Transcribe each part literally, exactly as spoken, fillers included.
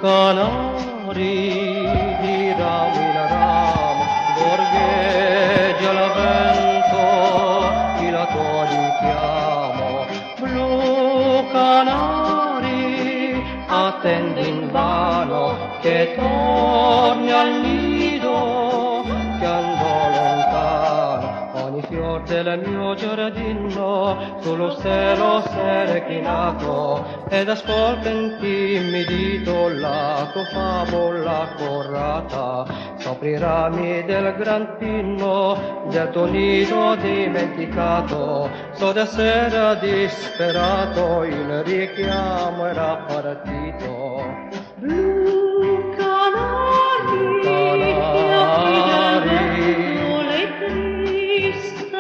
canari di ramo in ramo, gorgheggia la vento, chi la tua richiamo. Blu canari, attende invano che torni al nido, che andò lontano. Ogni fior del mio giardino sullo stelo s'è reclinato, ed ascolta intimidito la tua favola corrata. Sopra i rami del gran pinno del tuo nido dimenticato, so d'essere disperato, il richiamo era partito. Blu canari, canari, le triste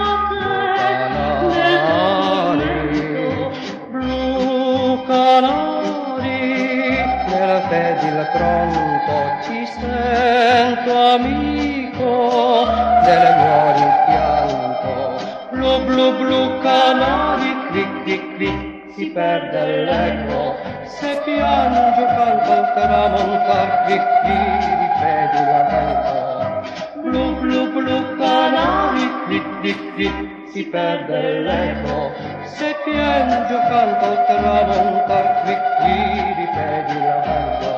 note del vento. Blu canari, nel fedil tronco ci sento amico del mio rimpianto. Blu blu blu canari, cric cric cric, si perde l'eco, se piango canto al tramontar, cric cric, ripeti la vento. Blu blu blu canari, cric cric cric, si perde l'eco, se piango canto al tramontar, cric cric, ripeti la vento.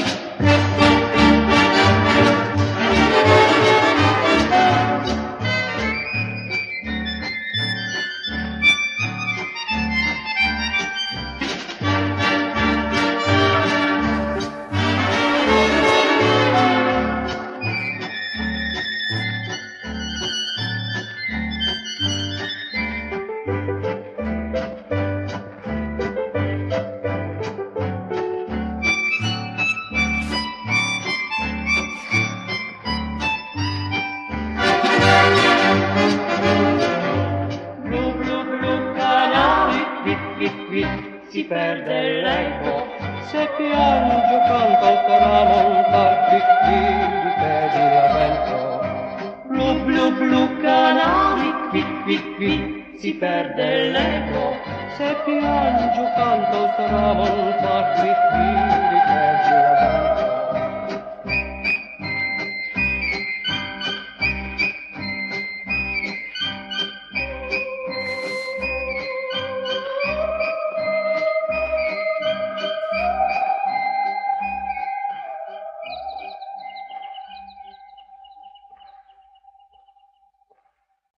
Si perde l'eco, se piango canto al tramontar, cric cric, ripeti la vento. Blu blu blu canari, cric cric cric, si perde l'eco, se piango canto al tramontar, cric cric, ripeti la vento.